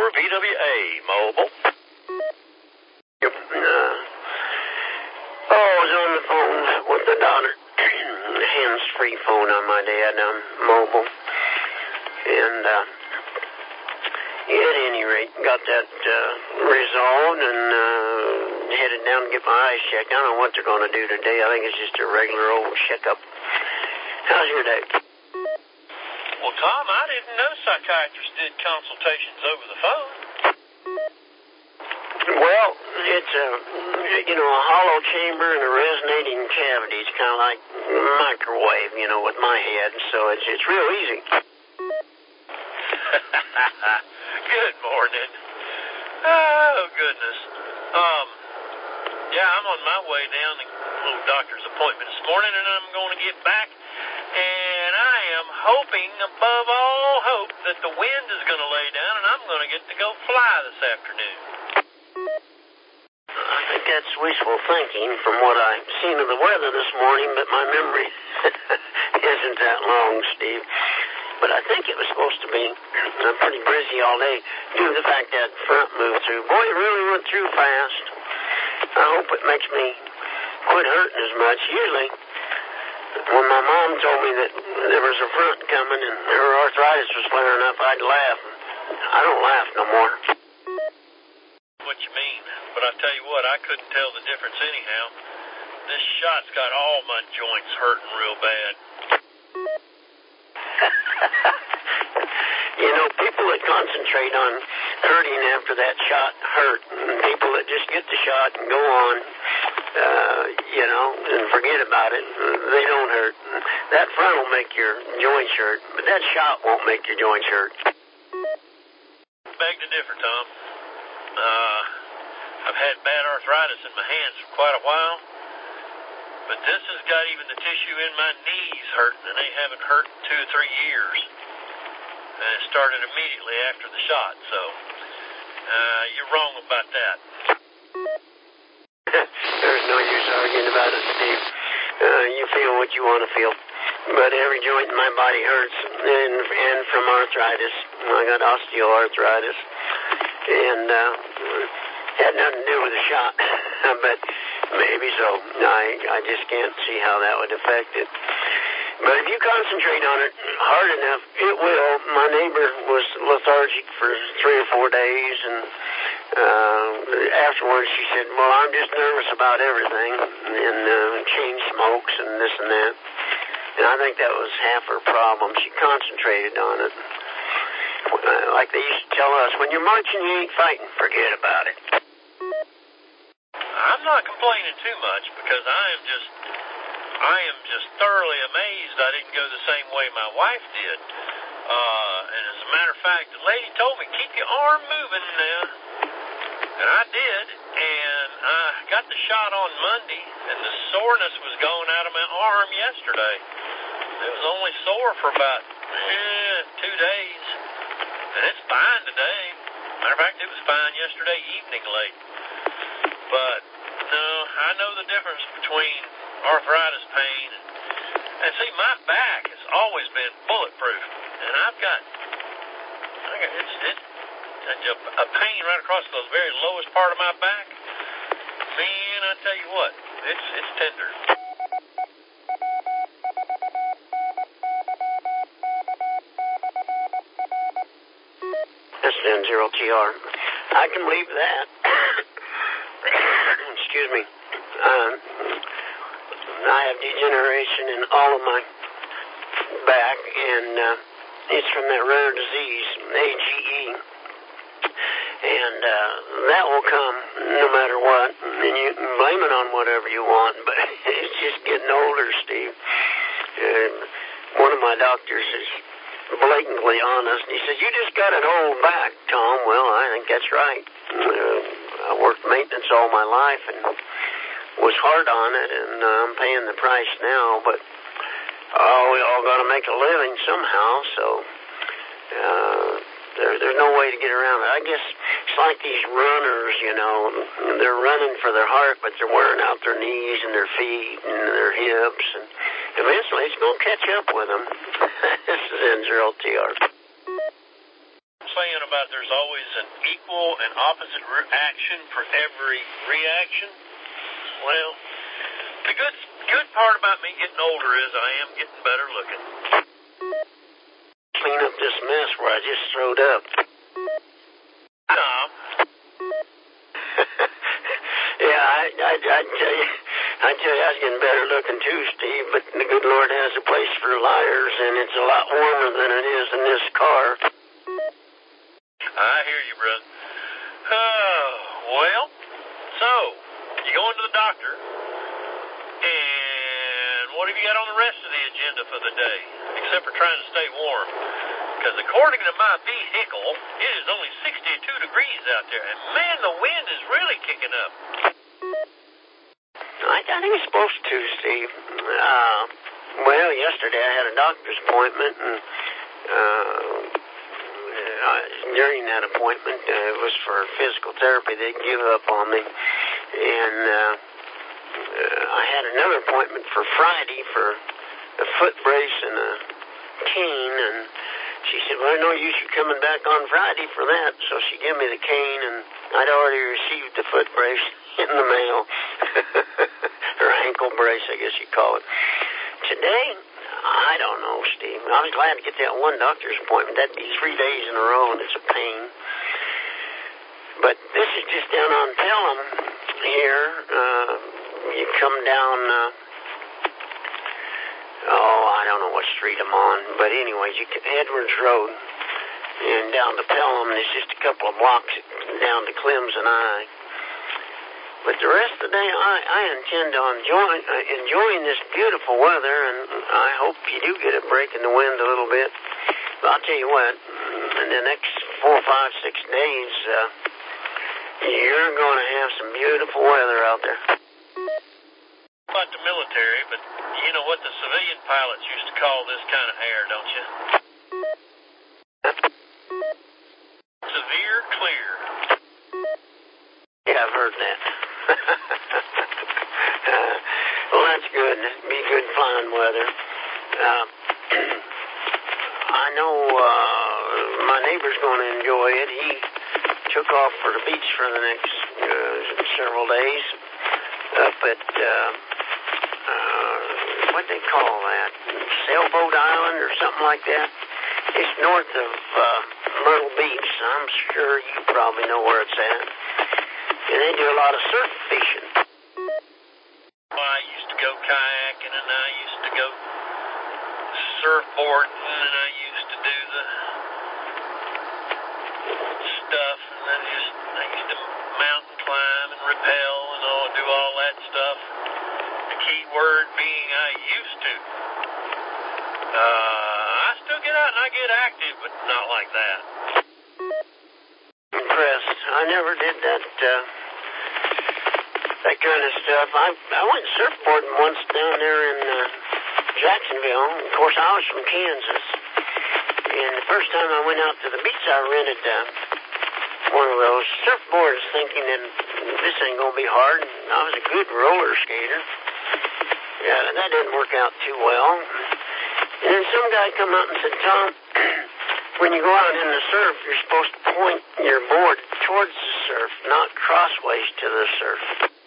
for VWA Mobile. Yep. I was on the phone with the daughter. Hands-free phone on my dad, mobile. And at any rate, got that resolved and headed down to get my eyes checked. I don't know what they're going to do today. I think it's just a regular old checkup. How's your day? Well, Tom, I didn't know psychiatrists did consultations over the phone. Well, it's a hollow chamber and a resonating cavity. It's kind of like microwave, with my head. So it's real easy. Good morning. Oh, goodness. Yeah, I'm on my way down to a little doctor's appointment this morning, and I'm going to get back. And I am hoping, above all hope, that the wind is going to lay down, and I'm going to get to go fly this afternoon. I think that's wishful thinking from what I've seen of the weather this morning, but my memory isn't that long, Steve. But I think it was supposed to be pretty breezy all day due to the fact that front moved through. Boy, it really went through fast. I hope it makes me quit hurting as much. Usually, when my mom told me that there was a front coming and her arthritis was flaring up, I'd laugh. I don't laugh no more. What you mean? But I tell you what, I couldn't tell the difference anyhow. This shot's got all my joints hurting real bad. People that concentrate on hurting after that shot hurt. And people that just get the shot and go on, and forget about it, they don't hurt. That front will make your joints hurt, but that shot won't make your joints hurt. Beg to differ, Tom. I've had bad arthritis in my hands for quite a while, but this has got even the tissue in my knees hurting, and they haven't hurt in 2 or 3 years. And it started immediately after the shot, so you're wrong about that. There's no use arguing about it, Steve. You feel what you want to feel. But every joint in my body hurts, and from arthritis. I got osteoarthritis, and had nothing to do with the shot. But maybe so. I just can't see how that would affect it. But if you concentrate on it hard enough, it will. My neighbor was lethargic for 3 or 4 days, and afterwards she said, well, I'm just nervous about everything, and chain smokes and this and that. And I think that was half her problem. She concentrated on it. Like they used to tell us, when you're marching, you ain't fighting. Forget about it. I'm not complaining too much because I am just thoroughly amazed I didn't go the same way my wife did. And as a matter of fact, the lady told me, keep your arm moving now. And I did, and I got the shot on Monday, and the soreness was going out of my arm yesterday. It was only sore for about 2 days, and it's fine today. Matter of fact, it was fine yesterday evening late. But, no, I know the difference between arthritis pain and see, my back has always been bulletproof, and I've got a pain right across the very lowest part of my back. Man, I tell you what, it's tender. That's N0TR. I can believe that. Excuse me. I have degeneration in all of my back, and it's from that rare disease, AGE. And that will come no matter what. And you can blame it on whatever you want, but it's just getting older, Steve. One of my doctors is blatantly honest. He said, you just got an old back, Tom. Well, I think that's right. I worked maintenance all my life and was hard on it, and I'm paying the price now, but we all got to make a living somehow, so there's no way to get around it. I guess it's like these runners, they're running for their heart, but they're wearing out their knees and their feet and their hips, and eventually it's going to catch up with them. This is N0TR. Saying about there's always is an equal and opposite action for every reaction? Well, the good part about me getting older is I am getting better looking. Clean up this mess where I just throwed up. No. Yeah, I tell you, I was getting better looking too, Steve, but the good Lord has a place for liars, and it's a lot warmer than it is in this car. I hear you, brother. Well, so, you going to the doctor, and what have you got on the rest of the agenda for the day, except for trying to stay warm? Because according to my vehicle, it is only 62 degrees out there, and man, the wind is really kicking up. I think it's supposed to, Steve. Well, yesterday I had a doctor's appointment, and during that appointment, it was for physical therapy. They give up on me, and I had another appointment for Friday for a foot brace and a cane, and she said, well, no use you coming back on Friday for that. So she gave me the cane, and I'd already received the foot brace in the mail. Or ankle brace, I guess you'd call it. Today, I don't know, Steve. I was glad to get that one doctor's appointment. That'd be 3 days in a row, and it's a pain. But this is just down on Pelham here. You come down... I don't know what street I'm on, but anyways, Edwards Road, and down to Pelham, there's just a couple of blocks down to Clemson I. But the rest of the day, I intend on enjoying this beautiful weather, and I hope you do get a break in the wind a little bit. But I'll tell you what, in the next 4, 5, 6 days, you're going to have some beautiful weather out there. About the military, but you know what the civilian pilots used to call this kind of air, don't you? Severe clear. Yeah, I've heard that. Well, that's good. It'd be good flying weather. I know my neighbor's going to enjoy it. He took off for the beach for the next several days up at... what they call that? Sailboat Island or something like that. It's north of Myrtle Beach. I'm sure you probably know where it's at. And they do a lot of surf fishing. Well, I used to go kayaking, and I used to go surfboarding, and I used to do the stuff, and I used to mountain climb and rappel and do all that stuff. The key word being I used to. I still get out and I get active, but not like that. Impressed. I never did that kind of stuff. I went surfboarding once down there in Jacksonville. Of course, I was from Kansas. And the first time I went out to the beach, I rented one of those surfboards thinking that this ain't going to be hard. And I was a good roller skater. Yeah, that didn't work out too well. And then some guy come out and said, Tom, when you go out in the surf, you're supposed to point your board towards the surf, not crossways to the surf.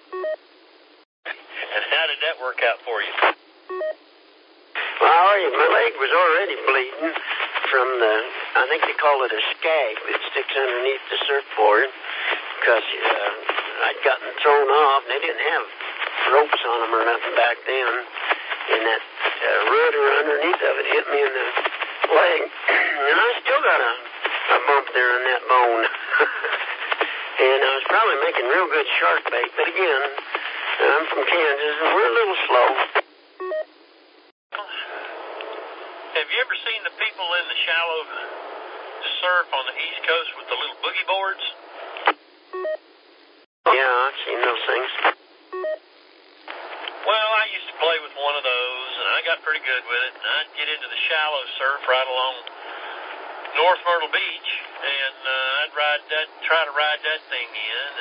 And how did that work out for you? Well, my leg was already bleeding from I think they call it a skag that sticks underneath the surfboard, because I'd gotten thrown off, and they didn't have ropes on them or nothing back then, and that rudder underneath of it hit me in the leg, and I still got a bump there in that bone. And I was probably making real good shark bait, but again, I'm from Kansas, and we're a little slow. Have you ever seen the people in the shallow surf on the East Coast with the little boogie boards? Yeah, I've seen those things. Well, I used to play with one of those, and I got pretty good with it. And I'd get into the shallow surf right along North Myrtle Beach, and I'd try to ride that thing in,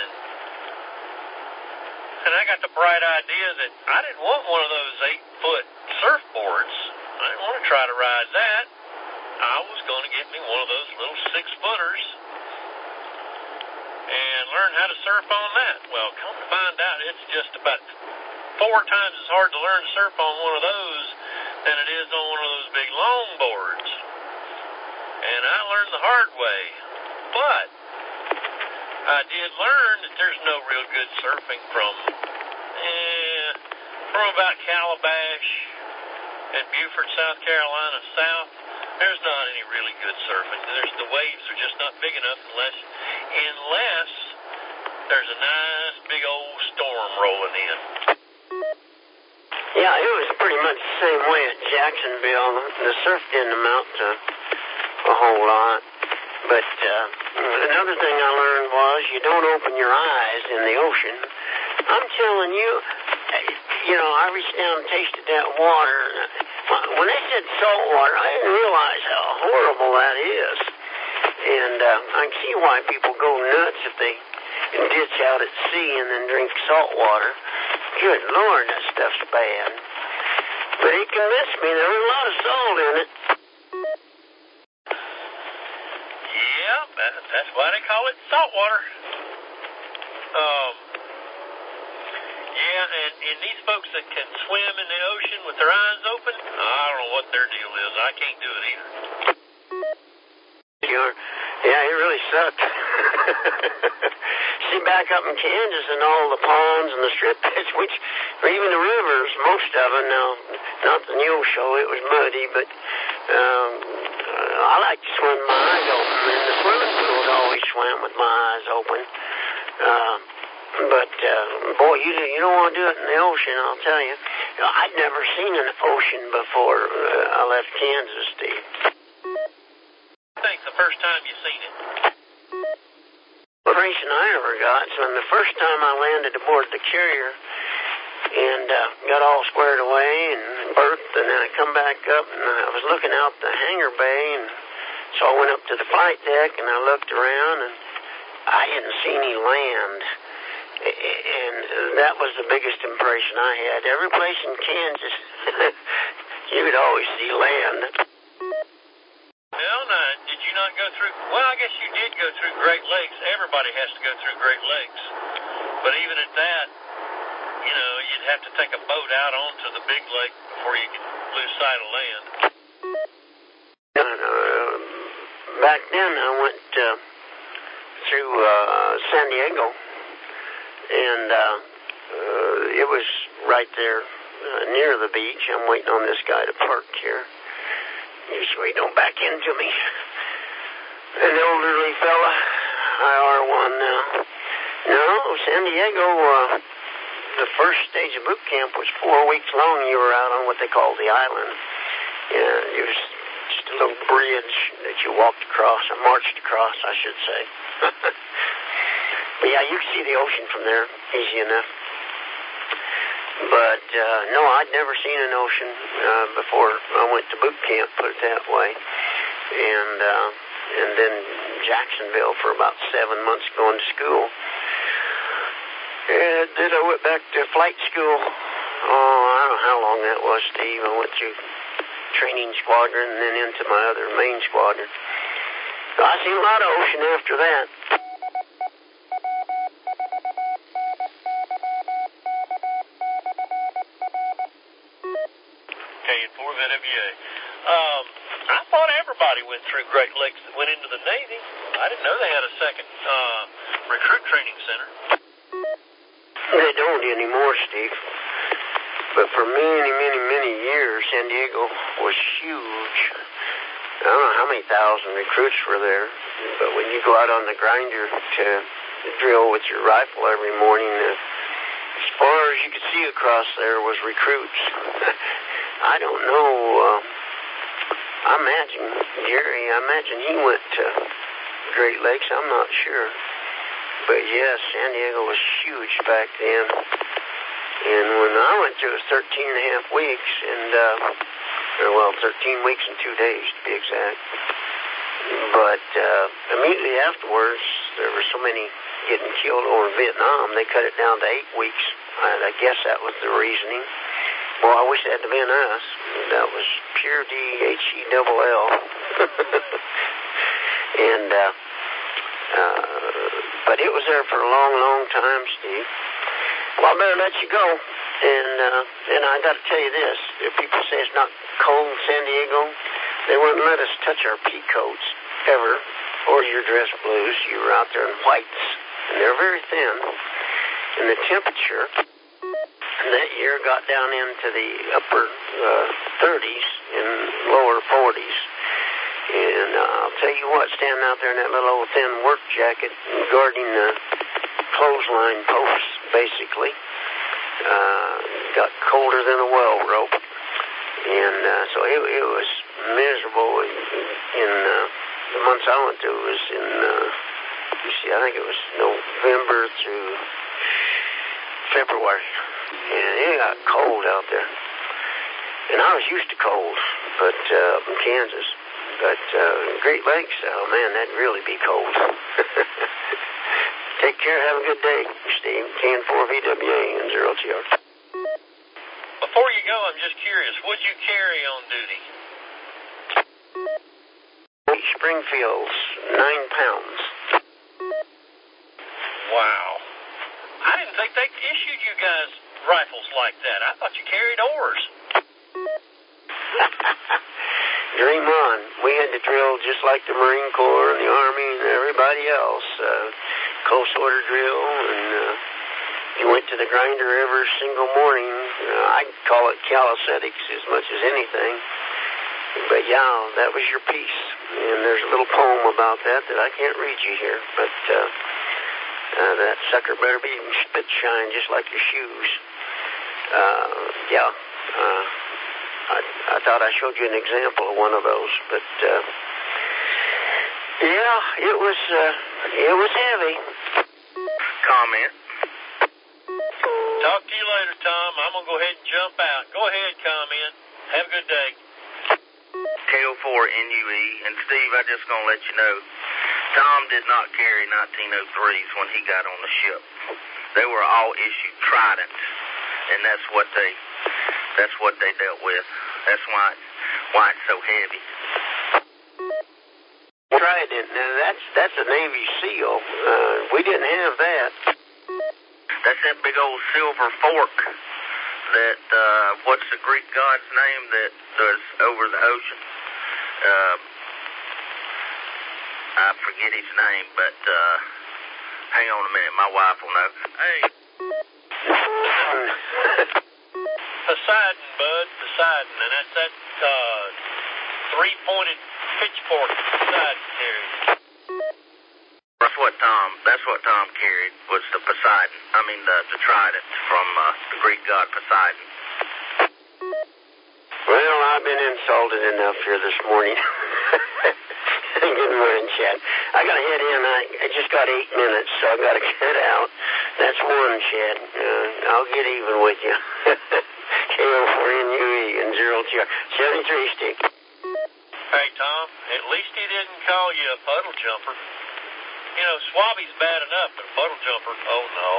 and I got the bright idea that I didn't want one of those 8-foot surfboards. I didn't want to try to ride that. I was going to get me one of those little 6-footers, learn how to surf on that. Well, come to find out, it's just about 4 times as hard to learn to surf on one of those than it is on one of those big longboards. And I learned the hard way. But I did learn that there's no real good surfing from about Calabash and Beaufort, South Carolina south. There's not any really good surfing. The waves are just not big enough unless there's a nice big old storm rolling in. Yeah, it was pretty much the same way at Jacksonville. The surf didn't amount to a whole lot. But another thing I learned was you don't open your eyes in the ocean. I'm telling you, I reached down and tasted that water. When they said salt water, I didn't realize how horrible that is. And I can see why people go nuts if they ditch out at sea and then drink salt water. Good Lord, that stuff's bad. But it convinced me there was a lot of salt in it. Yeah, that's why they call it salt water. And these folks that can swim in the ocean with their eyes open, I don't know what their deal is. I can't do it either. Yeah, it really sucked. See, back up in Kansas and all the ponds and the strip pits, or even the rivers, most of them now, not the Neosho, it was muddy, but I like to swim with my eyes open. In the swimming pools, I always swam with my eyes open. But boy, you don't want to do it in the ocean, I'll tell you. I'd never seen an ocean before I left Kansas, Steve. I think the first time you seen it? The impression I ever got is when the first time I landed aboard the carrier and got all squared away and berthed, and then I come back up and I was looking out the hangar bay, and so I went up to the flight deck and I looked around and I didn't see any land. And that was the biggest impression I had. Every place in Kansas, you could always see land. Well, now, did you not go through... Well, I guess you did go through Great Lakes. Everybody has to go through Great Lakes. But even at that, you'd have to take a boat out onto the big lake before you could lose sight of land. Back then, I went through San Diego. And it was right there near the beach. I'm waiting on this guy to park here. Usually don't back into me. An elderly fella, IR1 now. No, San Diego, the first stage of boot camp was 4 weeks long. You were out on what they call the island. And it was just a little bridge that you walked across, or marched across, I should say. But yeah, you can see the ocean from there, easy enough. But no, I'd never seen an ocean before I went to boot camp, put it that way. And then Jacksonville for about 7 months going to school. And then I went back to flight school. Oh, I don't know how long that was, Steve. I went through training squadron and then into my other main squadron. So I seen a lot of ocean after that. I thought everybody went through Great Lakes that went into the Navy. I didn't know they had a second recruit training center. They don't anymore, Steve. But for many, many, many years, San Diego was huge. I don't know how many thousand recruits were there. But when you go out on the grinder to drill with your rifle every morning, as far as you could see across there was recruits. I don't know. I imagine he went to Great Lakes. I'm not sure. But yes, San Diego was huge back then. And when I went through, it was 13 and a half weeks. And, 13 weeks and 2 days to be exact. But immediately afterwards, there were so many getting killed over in Vietnam, they cut it down to 8 weeks. I guess that was the reasoning. Well, I wish it had been us. That was pure DHELL. And But it was there for a long, long time, Steve. Well, I better let you go. And I got to tell you this. If people say it's not cold in San Diego, they wouldn't let us touch our pea coats ever, or your dress blues. You were out there in whites, and they're very thin. And the temperature that year got down into the upper 30s and lower 40s. And I'll tell you what, standing out there in that little old thin work jacket, guarding the clothesline posts, basically, got colder than a well rope. And so it was miserable. In the months I went through was in, I think it was November through February. And it got cold out there. And I was used to cold, but up in Kansas. But Great Lakes, oh man, that'd really be cold. Take care, have a good day, Steve. KN4VWA and 0TR. Before you go, I'm just curious, what'd you carry on duty? Springfields, 9 pounds. Wow. I didn't think they issued you guys rifles like that. I thought you carried oars. Dream on. We had to drill just like the Marine Corps and the Army and everybody else. Close order drill, and you went to the grinder every single morning. I'd call it calisthenics as much as anything. But yeah, that was your piece. And there's a little poem about that I can't read you here. But that sucker better be spit shine just like your shoes. I thought I showed you an example of one of those, but it was heavy. Comment. Talk to you later, Tom. I'm gonna go ahead and jump out. Go ahead, comment. Have a good day. KO4NUE, and Steve, I just gonna let you know, Tom did not carry 1903s when he got on the ship. They were all issued Tridents, and that's what they dealt with. That's why it's so heavy. Trident. Now that's a Navy SEAL. We didn't have that. That's that big old silver fork that what's the Greek god's name that was over the ocean? I forget his name, but hang on a minute, my wife will know. Hey. Poseidon, bud, Poseidon, and that's that three-pointed pitchfork Poseidon carried. That's what Tom carried, was the Poseidon. I mean the Trident from the Greek god Poseidon. Well, I've been insulted enough here this morning. Good morning, Chad. I gotta head in. I just got 8 minutes, so I gotta get out. That's one, Chad. I'll get even with you. KO4NUE and 0TR. 73, Steve. Hey, Tom, at least he didn't call you a puddle jumper. You know, Swabby's bad enough, but a puddle jumper, oh no.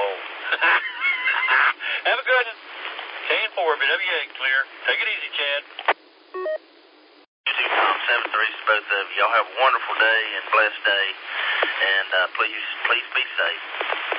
Have a good one. KN4VWA clear. Take it easy, Chad. You too, Tom. 73 to both of you. Y'all have a wonderful day and blessed day. And please be safe.